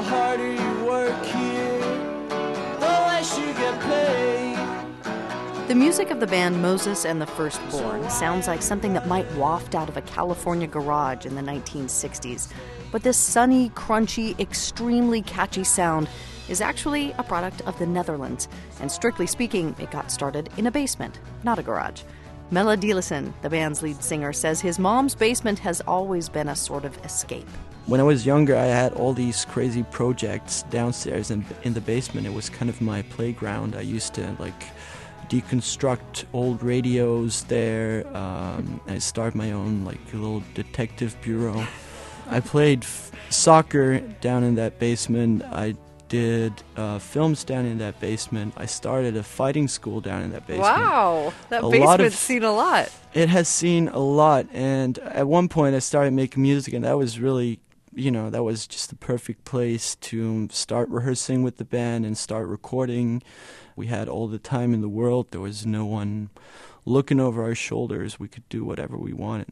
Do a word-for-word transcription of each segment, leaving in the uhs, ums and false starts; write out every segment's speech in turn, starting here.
harder you work here, the less you get paid. The music of the band Moses and the Firstborn sounds like something that might waft out of a California garage in the nineteen sixties. But this sunny, crunchy, extremely catchy sound is actually a product of the Netherlands. And strictly speaking, it got started in a basement, not a garage. Melle Dielesen, the band's lead singer, says his mom's basement has always been a sort of escape. When I was younger, I had all these crazy projects downstairs in, in the basement. It was kind of my playground. I used to, like, deconstruct old radios there. Um, I started my own, like, little detective bureau. I played f- soccer down in that basement. I did uh, films down in that basement. I started a fighting school down in that basement. Wow, that a basement's seen a lot. It has seen a lot, and at one point I started making music, and that was really, you know, that was just the perfect place to start rehearsing with the band and start recording. We had all the time in the world. There was no one looking over our shoulders. We could do whatever we wanted.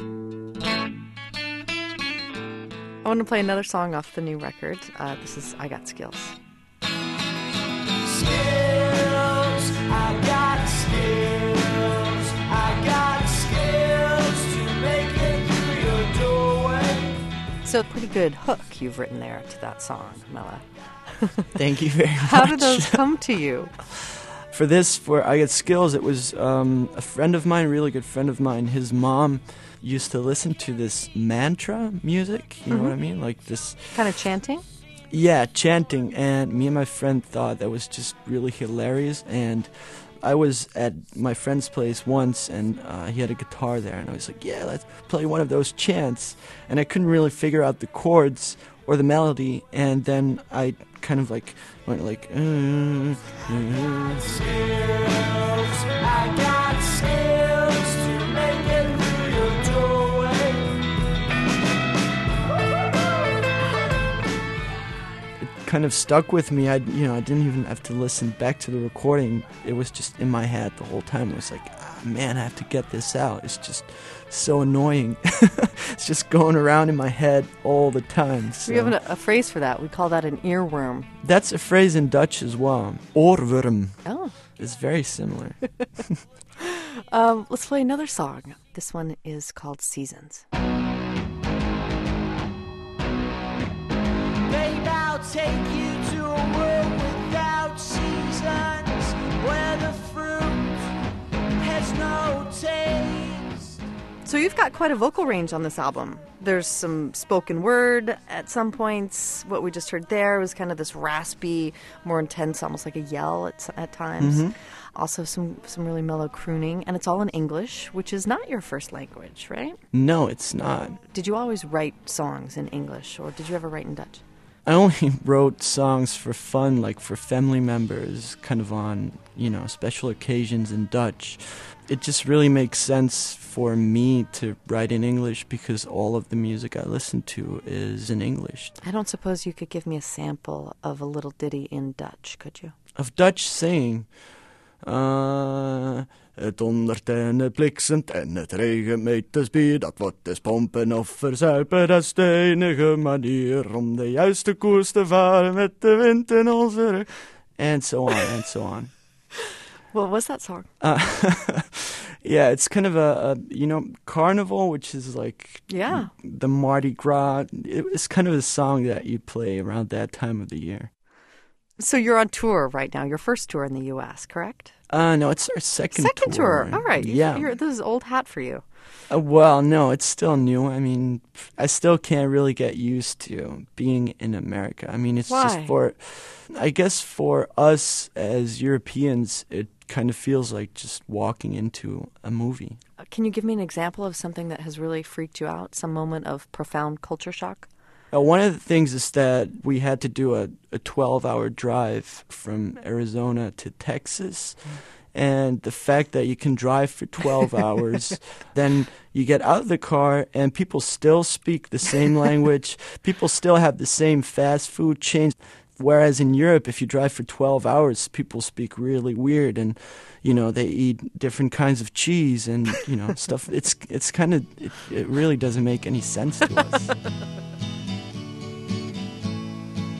I want to play another song off the new record. Uh, this is I Got Skills. Skills, I got skills, I got skills to make it through your doorway. So a pretty good hook you've written there to that song, Melle. Thank you very much. How did those come to you? For this, for I Got Skills, it was um, a friend of mine, a really good friend of mine. His mom used to listen to this mantra music, you know Mm-hmm. what I mean? Like this... Kind of chanting? Yeah, chanting. And me and my friend thought that was just really hilarious. And I was at my friend's place once, and uh, he had a guitar there. And I was like, yeah, let's play one of those chants. And I couldn't really figure out the chords or the melody. And then I kind of like went like... Uh, uh, Skills, I got skills to make it through your doorway. It kind of stuck with me. I, you know, I didn't even have to listen back to the recording. It was just in my head the whole time. It was like, ah, man, I have to get this out. It's just so annoying. It's just going around in my head all the time. So. We have a, a phrase for that. We call that an earworm. That's a phrase in Dutch as well. Oorworm. Oh. It's very similar. Um, let's play another song. This one is called Seasons. Babe, I'll take you to a world without seasons, where the fruit has no taste. So you've got quite a vocal range on this album. There's some spoken word at some points. What we just heard there was kind of this raspy, more intense, almost like a yell at, at times. Mm-hmm. Also some, some really mellow crooning. And it's all in English, which is not your first language, right? No, it's not. Did you always write songs in English, or did you ever write in Dutch? I only wrote songs for fun, like for family members, kind of on, you know, special occasions in Dutch. It just really makes sense for me to write in English because all of the music I listen to is in English. I don't suppose you could give me a sample of a little ditty in Dutch, could you? Of Dutch singing. Uh, het dondert en het bliksemt en het regent met de spier. Dat wordt dus pompen of verzuipen. Dat is de enige manier om de juiste koers te varen met de wind in onze rug. And so on, and so on. What was that song? Uh, yeah, it's kind of a, a, you know, Carnival, which is like Yeah. the Mardi Gras. It's kind of a song that you play around that time of the year. So you're on tour right now, your first tour in the U S, correct? Uh, no, it's our second, Second tour. tour. All right. You- Yeah. You're, this is old hat for you. Uh, well, no, it's still new. I mean, I still can't really get used to being in America. I mean, it's Why? just for, I guess for us as Europeans, it kind of feels like just walking into a movie. Uh, Can you give me an example of something that has really freaked you out? Some moment of profound culture shock? Uh, one of the things is that we had to do a, a twelve-hour drive from Arizona to Texas. And the fact that you can drive for twelve hours, then you get out of the car and people still speak the same language. People still have the same fast food chains. Whereas in Europe, if you drive for twelve hours, people speak really weird and, you know, they eat different kinds of cheese and, you know, stuff. It's it's kind of, it, it really doesn't make any sense to us.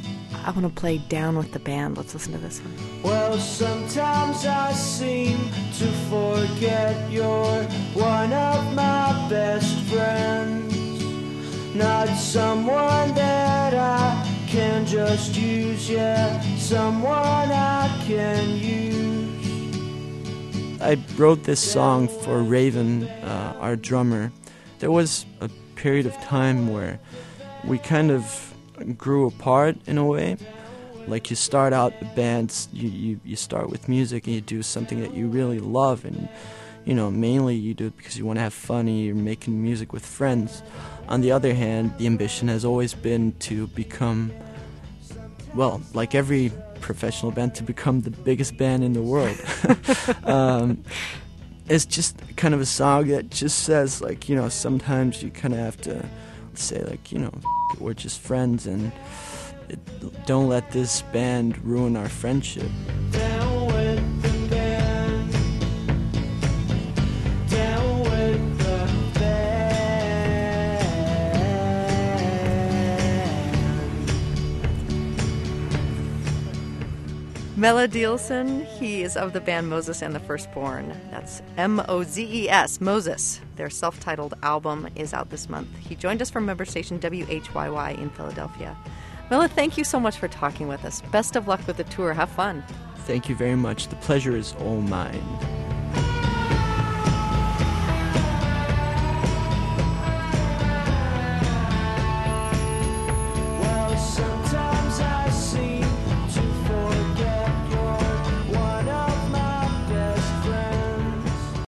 I want to play Down with the Band. Let's listen to this one. Well, sometimes I seem to forget you're one of my best friends, not someone that I can just use, yeah, someone I can use. I wrote this song for Raven, uh, our drummer. There was a period of time where we kind of grew apart in a way. Like you start out the bands, you, you, you start with music and you do something that you really love, and you know, mainly you do it because you want to have fun and you're making music with friends. On the other hand, the ambition has always been to become, well, like every professional band, to become the biggest band in the world. um, it's just kind of a song that just says, like, you know, sometimes you kind of have to say, like, you know, we're just friends, and it, don't let this band ruin our friendship. Down with the band, down with the band. Melle Dielsen, he is of the band Moses and the Firstborn. That's M O Z E S, Moses. Their self-titled album is out this month. He joined us from member station W H Y Y in Philadelphia. Melle, thank you so much for talking with us. Best of luck with the tour. Have fun. Thank you very much. The pleasure is all mine.